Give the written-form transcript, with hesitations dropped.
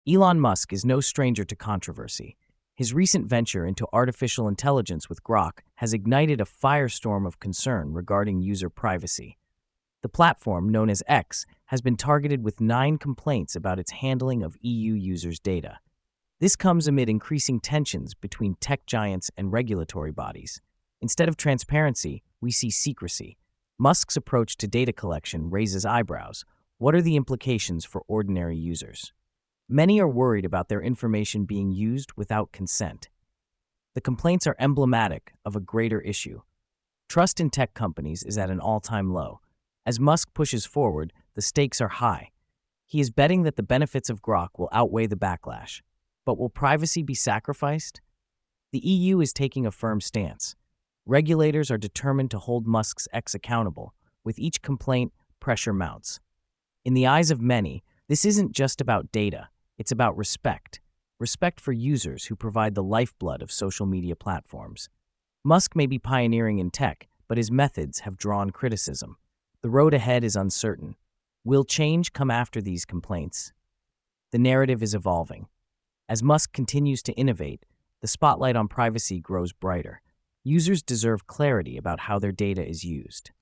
Elon Musk is no stranger to controversy. His recent venture into artificial intelligence with Grok has ignited a firestorm of concern regarding user privacy. The platform, known as X, has been targeted with 9 complaints about its handling of EU users' data. This comes amid increasing tensions between tech giants and regulatory bodies. Instead of transparency, we see secrecy. Musk's approach to data collection raises eyebrows. What are the implications for ordinary users? Many are worried about their information being used without consent. The complaints are emblematic of a greater issue. Trust in tech companies is at an all-time low. As Musk pushes forward, the stakes are high. He is betting that the benefits of Grok will outweigh the backlash. But will privacy be sacrificed? The EU is taking a firm stance. Regulators are determined to hold Musk's X accountable. With each complaint, pressure mounts. In the eyes of many, this isn't just about data. It's about respect. Respect for users who provide the lifeblood of social media platforms. Musk may be pioneering in tech, but his methods have drawn criticism. The road ahead is uncertain. Will change come after these complaints? The narrative is evolving. As Musk continues to innovate, the spotlight on privacy grows brighter. Users deserve clarity about how their data is used.